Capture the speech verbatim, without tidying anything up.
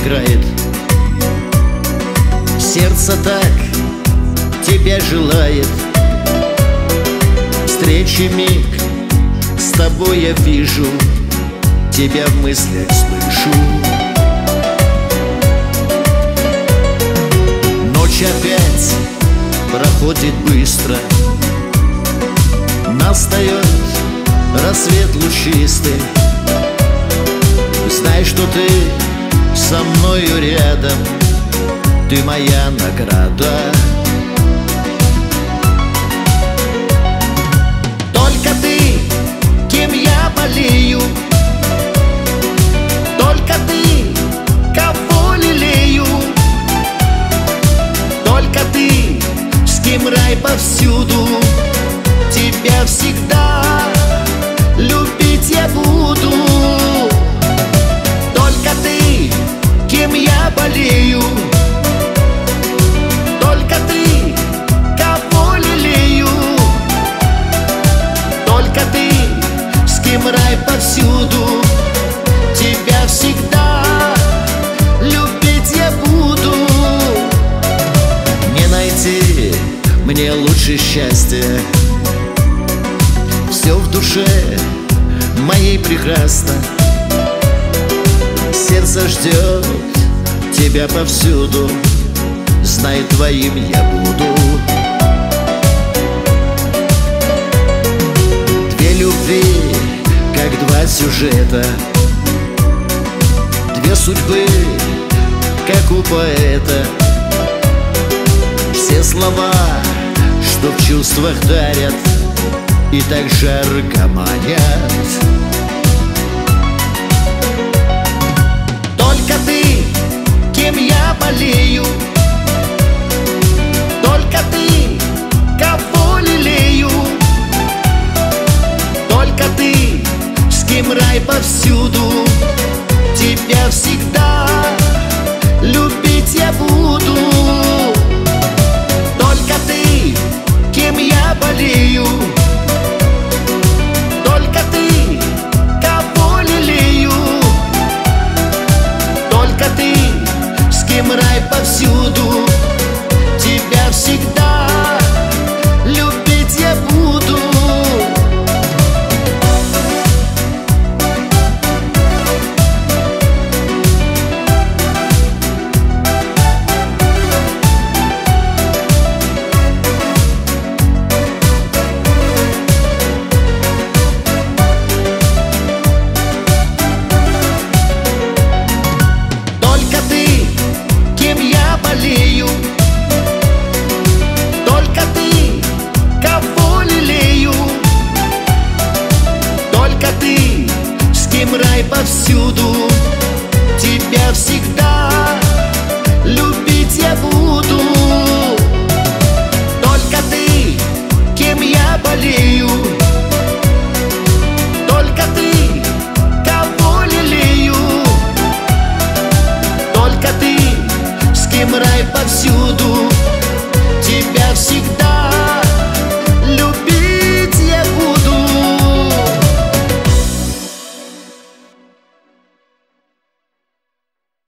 играет. Сердце так тебя желает. Встречи миг с тобой я вижу, тебя в мыслях слышу. Ночь опять проходит быстро, настает рассвет лучистый. Знай, что ты со мною рядом, ты моя награда. Только ты, кем я болею, только ты, кого лелею, только ты, с кем рай повсюду. Тебя всегда любить я буду. Только ты, кем я болею, только ты, кого лелею, только ты, с кем рай повсюду. Тебя всегда любить я буду. Не найти мне лучше счастья, все в душе моей прекрасно. Сердце ждет тебя повсюду, знай, твоим я буду. Две любви, как два сюжета, две судьбы, как у поэта. Все слова, что в чувствах дарят и так жарко манят. Только ты, кем я болею, только ты, кого лелею, только ты, с кем рай повсюду. Тебя всегда любить я буду. Только ты, кем я болею,